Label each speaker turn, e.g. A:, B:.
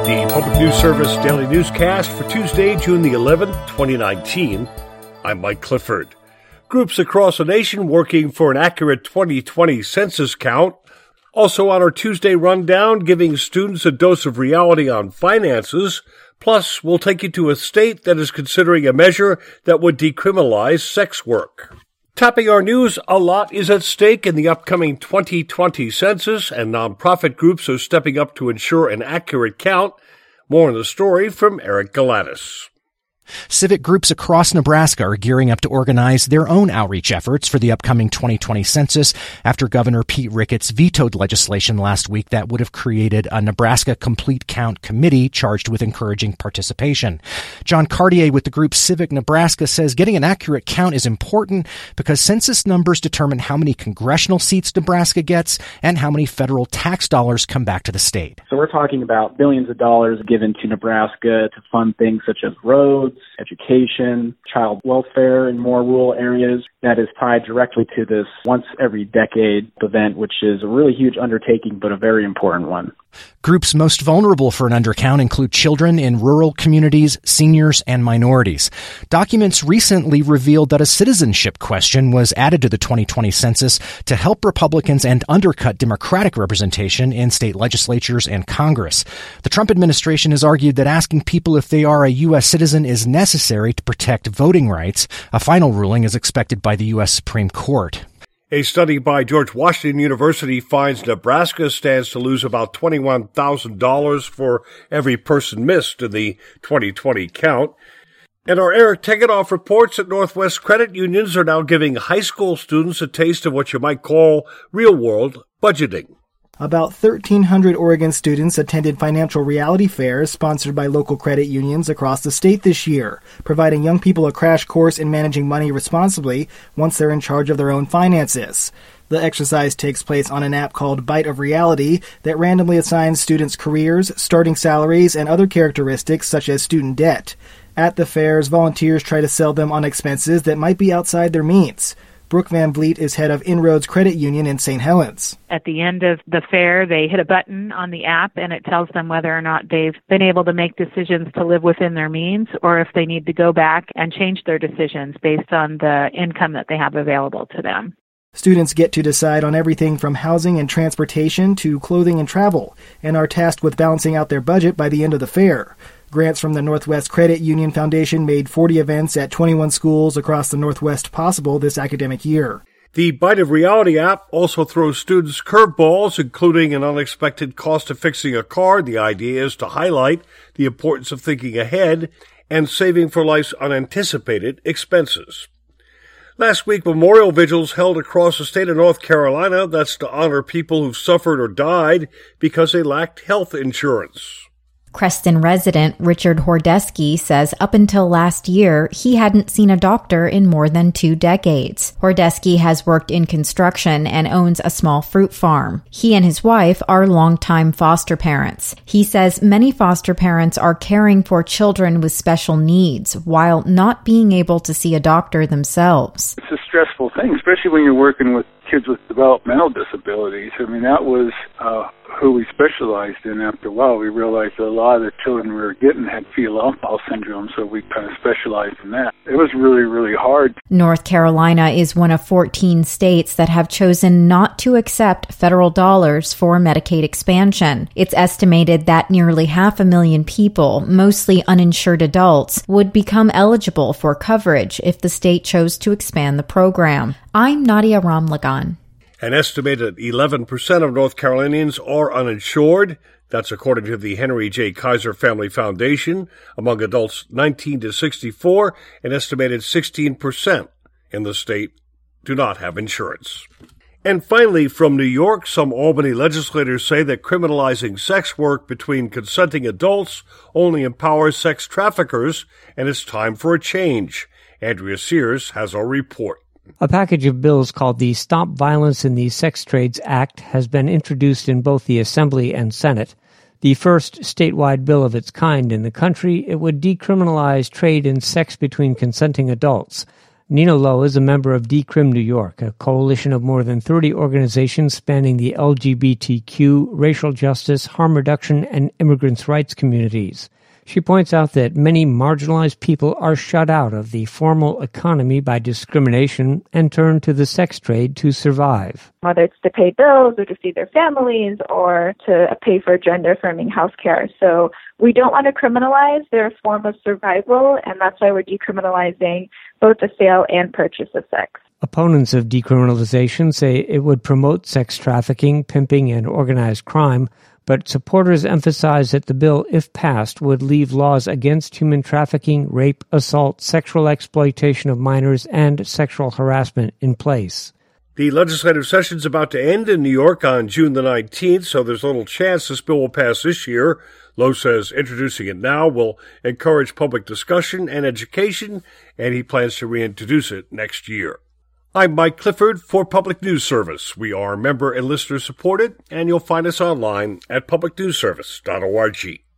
A: The Public News Service Daily Newscast for Tuesday, June the 11th, 2019. I'm Mike Clifford. Groups across the nation working for an accurate 2020 census count. Also on our Tuesday rundown, giving students a dose of reality on finances. Plus, we'll take you to a state that is considering a measure that would decriminalize sex work. Topping our news, a lot is at stake in the upcoming 2020 census, and nonprofit groups are stepping up to ensure an accurate count. More on the story from Eric Galanis.
B: Civic groups across Nebraska are gearing up to organize their own outreach efforts for the upcoming 2020 census after Governor Pete Ricketts vetoed legislation last week that would have created a Nebraska Complete Count Committee charged with encouraging participation. John Cartier with the group Civic Nebraska says getting an accurate count is important because census numbers determine how many congressional seats Nebraska gets and how many federal tax dollars come back to the state.
C: So we're talking about billions of dollars given to Nebraska to fund things such as roads, education, child welfare in more rural areas that is tied directly to this once every decade event, which is a really huge undertaking, but a very important one.
B: Groups most vulnerable for an undercount include children in rural communities, seniors, and minorities. Documents recently revealed that a citizenship question was added to the 2020 census to help Republicans and undercut Democratic representation in state legislatures and Congress. The Trump administration has argued that asking people if they are a U.S. citizen is necessary to protect voting rights. A final ruling is expected by the U.S. Supreme Court.
A: A study by George Washington University finds Nebraska stands to lose about $21,000 for every person missed in the 2020 count. And our Eric Tegethoff reports that Northwest credit unions are now giving high school students a taste of what you might call real-world budgeting.
D: About 1,300 Oregon students attended financial reality fairs sponsored by local credit unions across the state this year, providing young people a crash course in managing money responsibly once they're in charge of their own finances. The exercise takes place on an app called Bite of Reality that randomly assigns students careers, starting salaries, and other characteristics such as student debt. At the fairs, volunteers try to sell them on expenses that might be outside their means. Brooke Van Vliet is head of Inroads Credit Union in St. Helens.
E: At the end of the fair, they hit a button on the app, and it tells them whether or not they've been able to make decisions to live within their means, or if they need to go back and change their decisions based on the income that they have available to them.
D: Students get to decide on everything from housing and transportation to clothing and travel, and are tasked with balancing out their budget by the end of the fair. Grants from the Northwest Credit Union Foundation made 40 events at 21 schools across the Northwest possible this academic year.
A: The Bite of Reality app also throws students curveballs, including an unexpected cost of fixing a car. The idea is to highlight the importance of thinking ahead and saving for life's unanticipated expenses. Last week, memorial vigils held across the state of North Carolina. That's to honor people who've suffered or died because they lacked health insurance.
F: Creston resident Richard Hordesky says up until last year, he hadn't seen a doctor in more than 2 decades. Hordesky has worked in construction and owns a small fruit farm. He and his wife are longtime foster parents. He says many foster parents are caring for children with special needs while not being able to see a doctor themselves.
G: It's a stressful thing, especially when you're working with kids with developmental disabilities. I mean, that was who we specialized in. After a while, we realized that a lot of the children we were getting had fetal-unfall syndrome, so we kind of specialized in that. It was really, really hard.
F: North Carolina is one of 14 states that have chosen not to accept federal dollars for Medicaid expansion. It's estimated that nearly 500,000 people, mostly uninsured adults, would become eligible for coverage if the state chose to expand the program. I'm Nadia Ramlagan.
A: An estimated 11% of North Carolinians are uninsured. That's according to the Henry J. Kaiser Family Foundation. Among adults 19 to 64, an estimated 16% in the state do not have insurance. And finally, from New York, some Albany legislators say that criminalizing sex work between consenting adults only empowers sex traffickers, and it's time for a change. Andrea Sears has our report.
H: A package of bills called the Stop Violence in the Sex Trades Act has been introduced in both the Assembly and Senate. The first statewide bill of its kind in the country, it would decriminalize trade in sex between consenting adults. Nina Lowe is a member of Decrim New York, a coalition of more than 30 organizations spanning the LGBTQ, racial justice, harm reduction, and immigrants' rights communities. She points out that many marginalized people are shut out of the formal economy by discrimination and turn to the sex trade to survive.
I: Whether it's to pay bills or to feed their families or to pay for gender-affirming health care. So we don't want to criminalize their form of survival, and that's why we're decriminalizing both the sale and purchase of sex.
H: Opponents of decriminalization say it would promote sex trafficking, pimping, and organized crime, but supporters emphasize that the bill, if passed, would leave laws against human trafficking, rape, assault, sexual exploitation of minors, and sexual harassment in place.
A: The legislative session's about to end in New York on June the 19th, so there's little chance this bill will pass this year. Lowe says introducing it now will encourage public discussion and education, and he plans to reintroduce it next year. I'm Mike Clifford for Public News Service. We are member and listener supported, and you'll find us online at publicnewsservice.org.